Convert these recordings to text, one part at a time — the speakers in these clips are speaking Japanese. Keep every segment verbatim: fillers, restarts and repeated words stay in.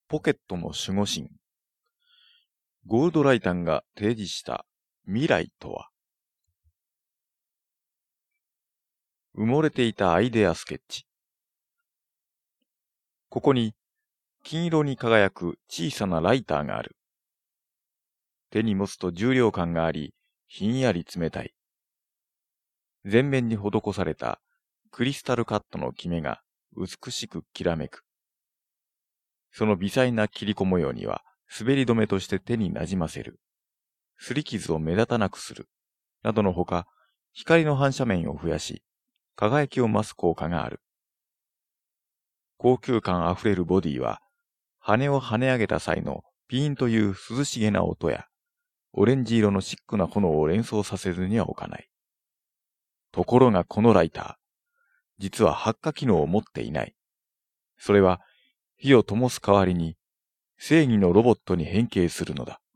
ポケットの守護神。ゴールドライタンが提示した未来とは。埋もれていたアイデアスケッチ。ここに金色に輝く小さなライターがある。手に持つと重量感があり、ひんやり冷たい。前面に施されたクリスタルカットのキメが美しくきらめく。その微細な切り子模様には滑り止めとして手になじませる。擦り傷を目立たなくする。などのほか、光の反射面を増やし、輝きを増す効果がある。高級感あふれるボディは、羽を跳ね上げた際のピーンという涼しげな音や、オレンジ色のシックな炎を連想させずには置かない。ところがこのライター、実は発火機能を持っていない。それは、火を灯す代わりに、正義のロボットに変形するのだ。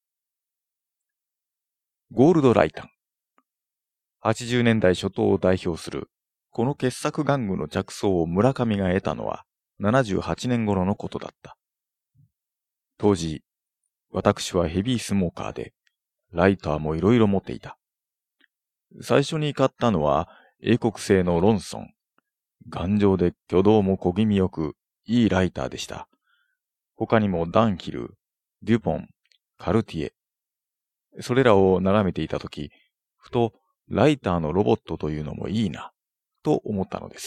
ゴールドライタン。はちじゅうねんだい初頭を代表する、この傑作玩具の着想を村上が得たのは、ななじゅうはちねん頃のことだった。当時、私はヘビースモーカーで、ライターもいろいろ持っていた。最初に買ったのは、英国製のロンソン。頑丈で挙動も小気味よく、いいライターでした。他にもダンヒル、デュポン、カルティエ。それらを眺めていたとき、ふとライターのロボットというのもいいな、と思ったのです。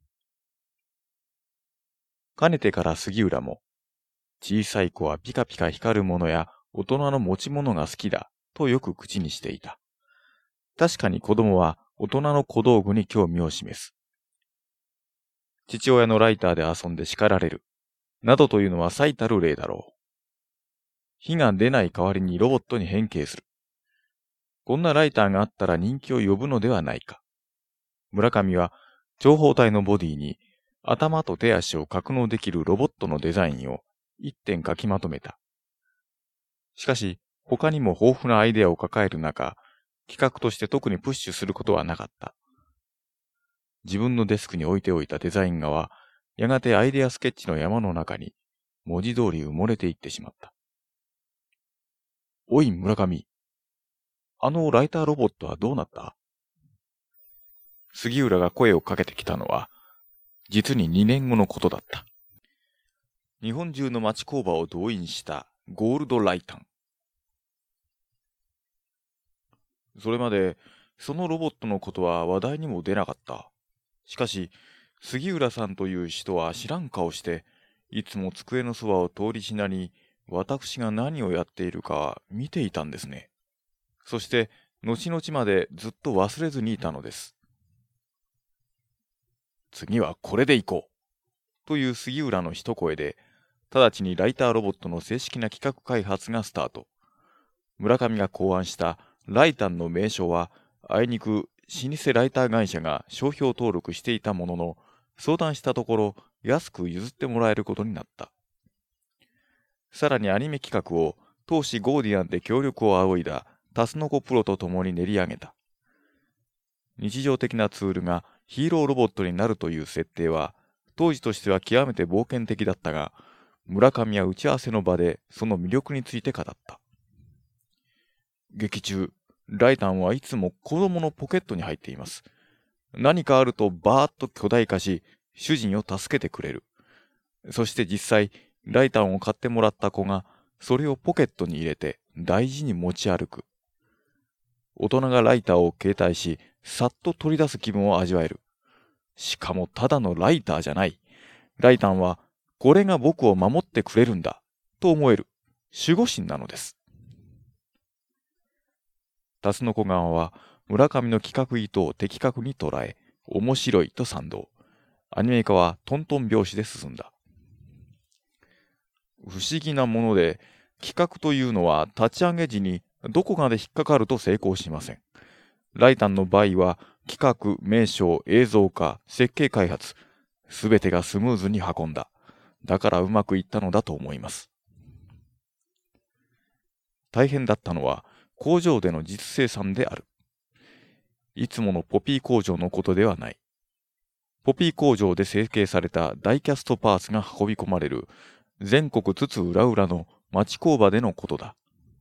かねてから杉浦も、小さい子はピカピカ光るものや大人の持ち物が好きだ、とよく口にしていた。確かに子供は大人の小道具に興味を示す。父親のライターで遊んで叱られる。などというのは最たる例だろう。火が出ない代わりにロボットに変形する。こんなライターがあったら人気を呼ぶのではないか。村上は長方体のボディに頭と手足を格納できるロボットのデザインを一点書きまとめた。しかし他にも豊富なアイデアを抱える中、企画として特にプッシュすることはなかった。自分のデスクに置いておいたデザイン画は、やがてアイデアスケッチの山の中に文字通り埋もれていってしまった。おい村上、あのライターロボットはどうなった？杉浦が声をかけてきたのは、実ににねんごのことだった。日本中の町工場を動員したゴールドライタン。それまで、そのロボットのことは話題にも出なかった。しかし、杉浦さんという人は知らん顔して、いつも机のそばを通りしなに、私が何をやっているか見ていたんですね。そして、後々までずっと忘れずにいたのです。次はこれでいこう。という杉浦の一声で、直ちにライターロボットの正式な企画開発がスタート。村上が考案したライタンの名称は、あいにく老舗ライター会社が商標登録していたものの、相談したところ安く譲ってもらえることになった。さらにアニメ企画を当時ゴーディアンで協力を仰いだタスノコプロと共に練り上げた。日常的なツールがヒーローロボットになるという設定は、当時としては極めて冒険的だったが、村上は打ち合わせの場でその魅力について語った。劇中、ライタンはいつも子供のポケットに入っています。何かあるとバーッと巨大化し、主人を助けてくれる。そして実際、ライタンを買ってもらった子が、それをポケットに入れて大事に持ち歩く。大人がライターを携帯し、さっと取り出す気分を味わえる。しかもただのライターじゃない。ライタンは、これが僕を守ってくれるんだ、と思える守護神なのです。タスノコ側は村上の企画意図を的確に捉え、面白いと賛同。アニメ化はトントン拍子で進んだ。不思議なもので、企画というのは立ち上げ時にどこかで引っかかると成功しません。ライタンの場合は企画、名称、映像化、設計開発、すべてがスムーズに運んだ。だからうまくいったのだと思います。大変だったのは工場での実生産である。いつものポピー工場のことではない。ポピー工場で成形されたダイキャストパーツが運び込まれる全国津々浦々の町工場でのことだ。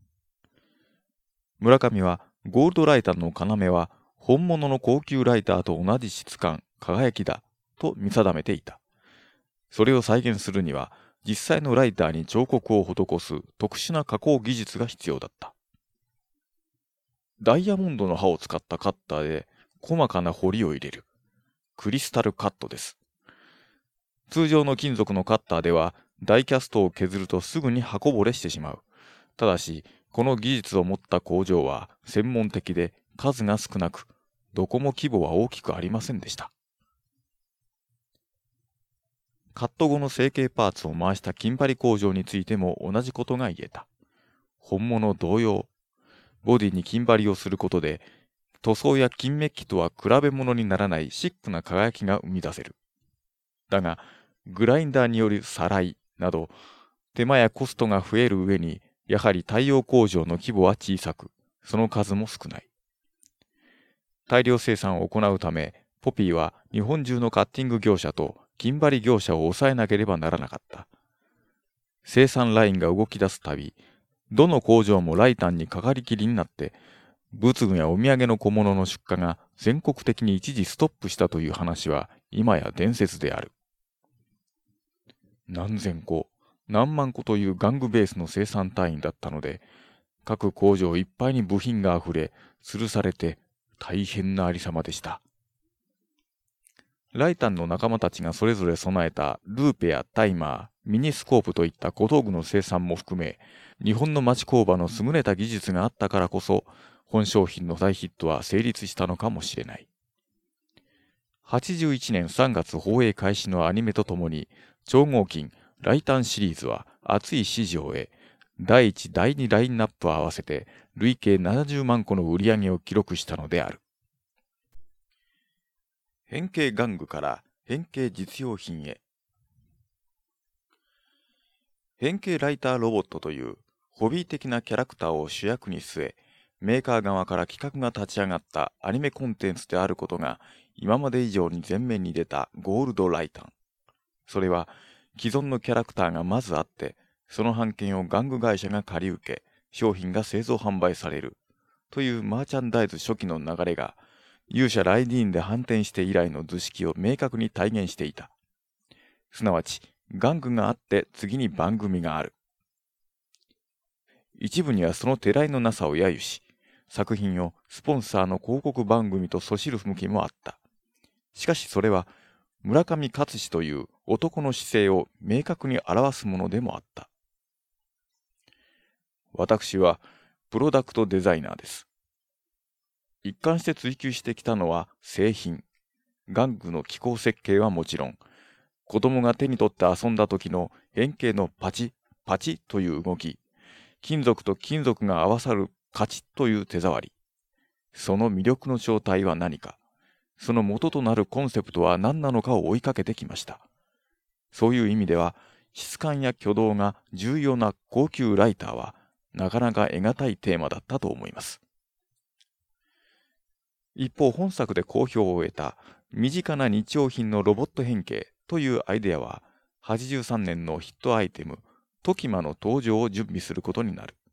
村上はゴールドライターの要は本物の高級ライターと同じ質感、輝きだと見定めていた。それを再現するには実際のライターに彫刻を施す特殊な加工技術が必要だった。ダイヤモンドの刃を使ったカッターで細かな彫りを入れる。クリスタルカットです。通常の金属のカッターではダイキャストを削るとすぐに刃こぼれしてしまう。ただし、この技術を持った工場は専門的で数が少なく、どこも規模は大きくありませんでした。カット後の成形パーツを回した金張り工場についても同じことが言えた。本物同様、ボディに金張りをすることで、塗装や金メッキとは比べ物にならないシックな輝きが生み出せる。だが、グラインダーによるさらいなど、手間やコストが増える上に、やはり太陽工場の規模は小さく、その数も少ない。大量生産を行うため、ポピーは日本中のカッティング業者と金張り業者を抑えなければならなかった。生産ラインが動き出すたび、どの工場もライタンにかかりきりになって、仏具やお土産の小物の出荷が全国的に一時ストップしたという話は今や伝説である。何千個、何万個という玩具ベースの生産単位だったので、各工場いっぱいに部品があふれ、吊るされて大変なありさまでした。ライタンの仲間たちがそれぞれ備えたルーペやタイマー、ミニスコープといった小道具の生産も含め、日本の町工場の優れた技術があったからこそ、本商品の大ヒットは成立したのかもしれない。はちじゅういちねんさんがつ放映開始のアニメとともに、超合金ライタンシリーズは熱い支持を得、だいいち、だいにラインナップを合わせて累計ななじゅうまんこの売り上げを記録したのである。変形玩具から変形実用品へ。変形ライターロボットというホビー的なキャラクターを主役に据え、メーカー側から企画が立ち上がったアニメコンテンツであることが今まで以上に前面に出たゴールドライタン。それは既存のキャラクターがまずあって、その版権を玩具会社が借り受け、商品が製造販売されるというマーチャンダイズ初期の流れが勇者ライディーンで反転して以来の図式を明確に体現していた。すなわち玩具があって次に番組がある。一部にはそのてらいのなさを揶揄し、作品をスポンサーの広告番組とそしる向きもあった。しかしそれは村上勝志という男の姿勢を明確に表すものでもあった。私はプロダクトデザイナーです。一貫して追求してきたのは製品。玩具の機構設計はもちろん、子供が手に取って遊んだ時の変形のパチッパチッという動き、金属と金属が合わさるカチッという手触り。その魅力の正体は何か、その元となるコンセプトは何なのかを追いかけてきました。そういう意味では、質感や挙動が重要な高級ライターは、なかなか得難いテーマだったと思います。一方、本作で好評を得た身近な日用品のロボット変形というアイデアは、はちじゅうさんねんのヒットアイテムトキマの登場を準備することになる。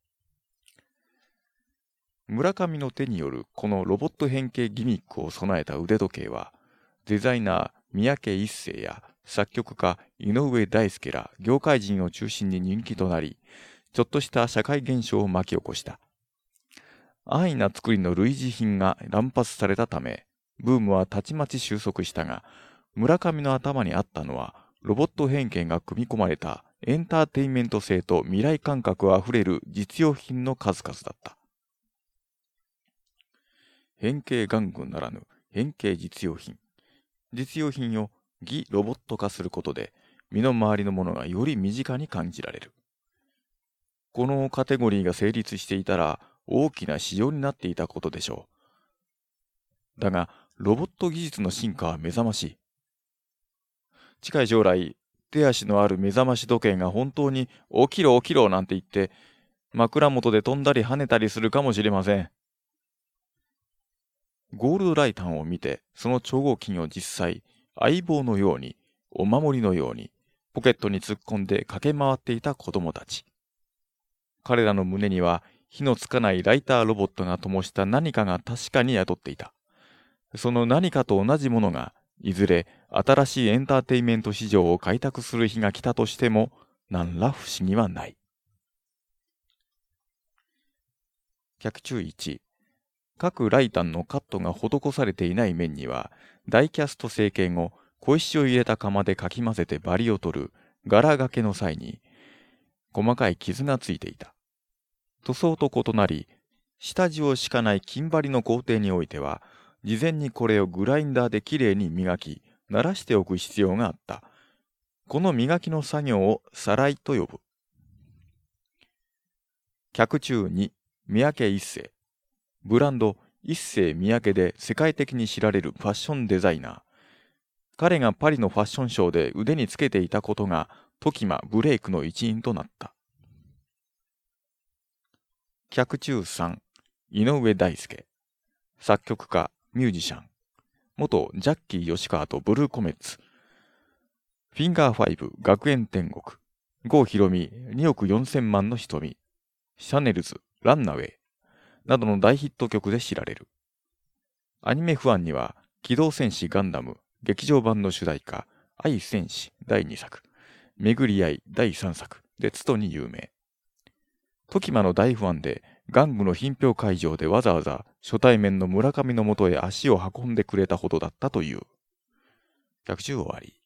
村上の手によるこのロボット変形ギミックを備えた腕時計は、デザイナー三宅一生や作曲家井上大輔ら業界人を中心に人気となり、ちょっとした社会現象を巻き起こした。安易な作りの類似品が乱発されたため、ブームはたちまち収束したが、村上の頭にあったのは、ロボット変形が組み込まれたエンターテインメント性と未来感覚あふれる実用品の数々だった。変形玩具ならぬ変形実用品。実用品を擬ロボット化することで、身の回りのものがより身近に感じられる。このカテゴリーが成立していたら大きな市場になっていたことでしょう。だが、ロボット技術の進化は目覚ましい。近い将来、手足のある目覚まし時計が本当に起きろ起きろなんて言って、枕元で飛んだり跳ねたりするかもしれません。ゴールドライタンを見て、その超合金を実際、相棒のように、お守りのように、 ポケットに突っ込んで駆け回っていた子供たち。彼らの胸には火のつかないライターロボットが灯した何かが確かに宿っていた。その何かと同じものが、いずれ新しいエンターテインメント市場を開拓する日が来たとしても、何ら不思議はない。脚注いち、各ライタンのカットが施されていない面には、ダイキャスト成形後、小石を入れた釜でかき混ぜてバリを取る柄掛けの際に、細かい傷がついていた。塗装と異なり、下地を敷かない金張りの工程においては、事前にこれをグラインダーできれいに磨き、慣らしておく必要があった。この磨きの作業をさらいと呼ぶ。脚注に、三宅一生。ブランド一世三宅で世界的に知られるファッションデザイナー。彼がパリのファッションショーで腕につけていたことが、トキマブレイクの一因となった。脚注さん、井上大輔。作曲家、ミュージシャン。元ジャッキー吉川とブルーコメッツ。フィンガーファイブ学園天国。郷ひろみにおくよんせんまんの瞳。シャネルズランナウェイ。などの大ヒット曲で知られる。アニメファンには、機動戦士ガンダム劇場版の主題歌、愛戦士だいにさく、巡り合いだいさんさくでつとに有名。トキマの大ファンで、玩具の品評会場でわざわざ初対面の村上のもとへ足を運んでくれたほどだったという。脚注終わり。